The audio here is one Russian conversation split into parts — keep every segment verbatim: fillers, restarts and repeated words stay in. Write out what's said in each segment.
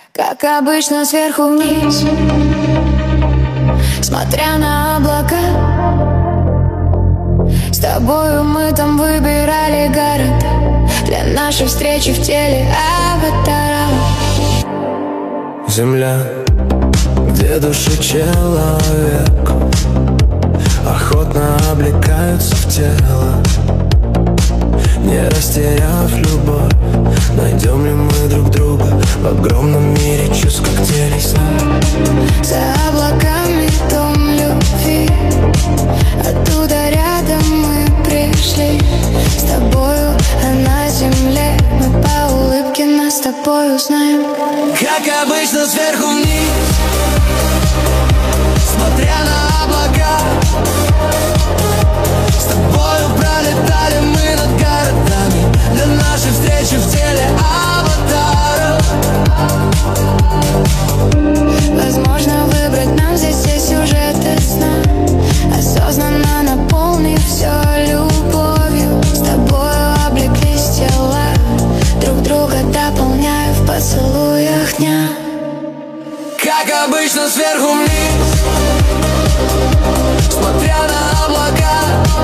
Как обычно, сверху вниз, смотря на облака. С тобою мы там выбирали город для нашей встречи в теле аватара. Земля, где души человек охотно облекаются в тело. Не растеряв любовь, найдем ли мы друг друга в огромном мире чувств, коктейлей сна? За облаками дом любви, оттуда рядом мы пришли. С тобою, а на земле мы по улыбке нас с тобой узнаем. Как обычно, сверху вниз, смотря на облака. С тобою пролетали мы над городами для нашей встречи в теле аватара. Возможно, выбрать нам здесь все сюжеты сна, осознанно наполнив все любовью. С тобою облеклись тела, друг друга дополняя в поцелуях дня. Как обычно, сверху вниз, смотря на облака.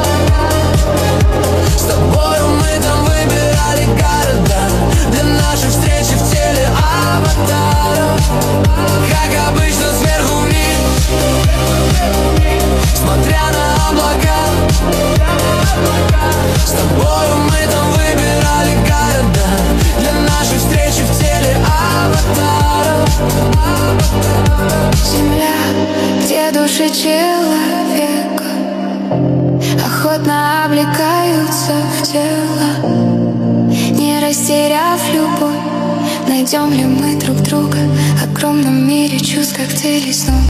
С тобою мы там выбирали города для нашей встречи в теле аватара. Как обычно, сверху вниз, смотря на облака. С тобою мы там выбирали города для нашей встречи в теле аватара. Земля, где души человека охотно облекаются в тело. Не растеряв любовь, найдем ли мы друг друга в огромном мире чувств, коктейлей снов?